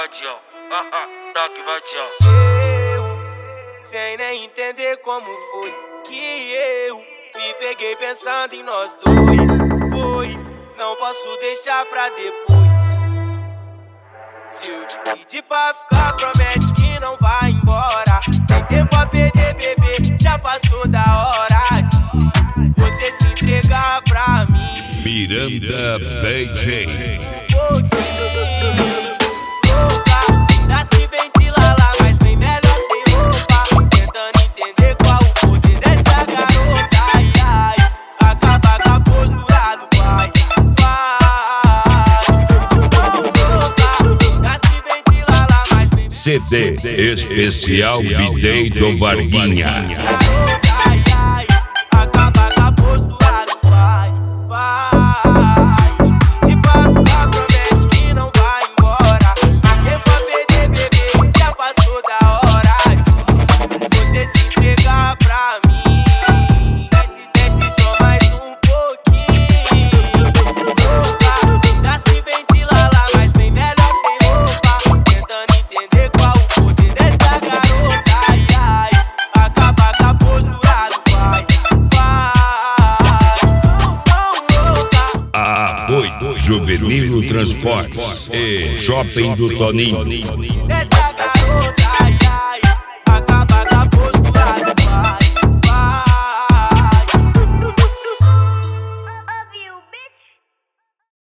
vadião. Toque vadião. Eu, sem nem entender como foi que eu me peguei pensando em nós dois, pois não posso deixar pra depois. Se eu te pedir pra ficar, promete que não vai embora. Sem tempo a perder, bebê, já passou da hora de você se entregar pra mim. Miranda DJ. Dá se ventilar lá, mas bem melhor sem roupa. Tentando entender qual o poder dessa garota. Ai, ai, acaba com a postura do pai. Dá se ventilar lá, mas bem CD especial Bidei do Varguinha. ai, ai, acaba com a postura do pai. Se pra ficar, promete que não vai embora. Sem tempo a perder, bebê, já passou da hora de você se entregar pra mim. Desce só mais um pouquinho. Dá se ventilar lá, mas bem melhor sem roupa. Tentando entender qual o poder dessa garota. Ai, ai, acaba com a postura do pai. Apoio Juvenil Transportes e Shopping do Toninho. Dessa garota, ai, ai, acaba